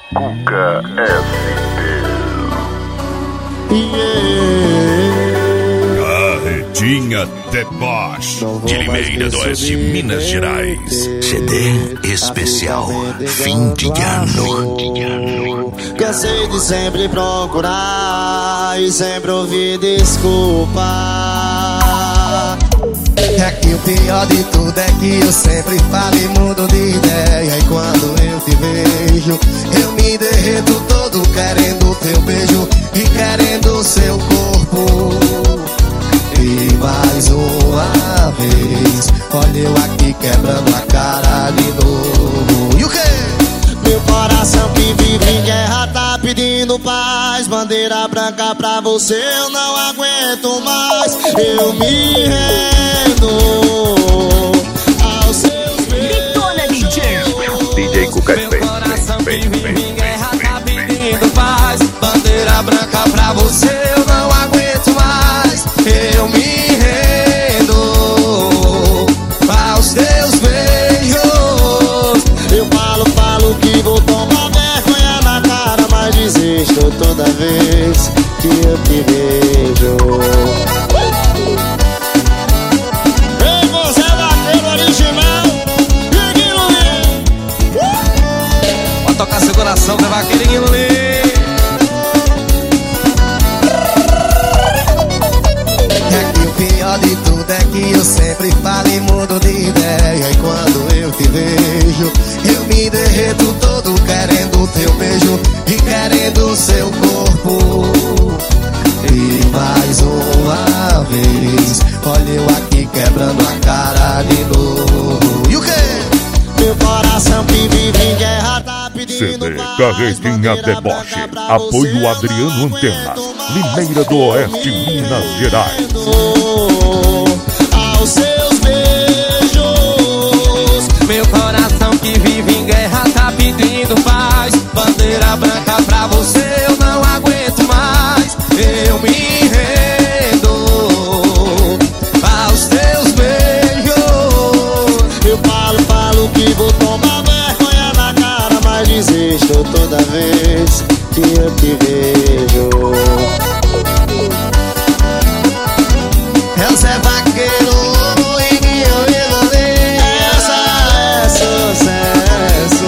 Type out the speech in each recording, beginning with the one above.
Cuca Carretinha Deboche de Limeira do Oeste, Minas Gerais. CD especial fim de ano. Cansei de sempre procurar e sempre ouvir desculpa. É que o pior de tudo é que eu sempre falo e mudo de ideia. E quando eu te vejo, eu me derreto todo querendo teu beijo e querendo seu corpo. E mais uma vez, olha eu aqui quebrando a cara de novo. E o quê? Meu coração que vive em guerra tá pedindo paz. Bandeira branca pra você eu não aguento mais. Eu me rendo aos seus beijos. DJ Cuca. Meu coração que vive em guerra tá pedindo paz. Bandeira branca pra você eu não aguento mais. Eu me rendo aos teus beijos. Eu falo que vou tomar vergonha na cara, mas desisto toda vez que eu te vejo. Ei, você é vaqueiro original, Iguinho Luiz. Pode tocar seu coração, você é vaqueiro Iguinho Luiz. É que o pior de tudo é que eu sempre falo e mudo de ideia. E quando eu te vejo, eu me derreto todo querendo teu beijo e querendo seu corpo. E mais uma vez, olha eu aqui quebrando a cara de novo. E o quê? Meu coração que vive em guerra tá pedindo CD paz. Carretinha Deboche. Apoio Adriano Antena, Limeira do Oeste, Minas Gerais. Aos seus beijos. Meu coração que vive em guerra tá pedindo paz. Bandeira branca pra você eu não aguento mais. Eu me rendo aos teus beijos. Eu falo que vou tomar vergonha na cara, mas desisto toda vez que eu te vejo. É o Zé Vaqueiro, Iguinho Luiz. Essa é sucesso.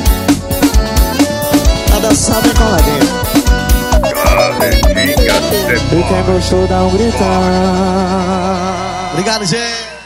Tá dançando e coladinho. Carretinha E quem Deboche. gostou dá um gritão. Obrigado, gente.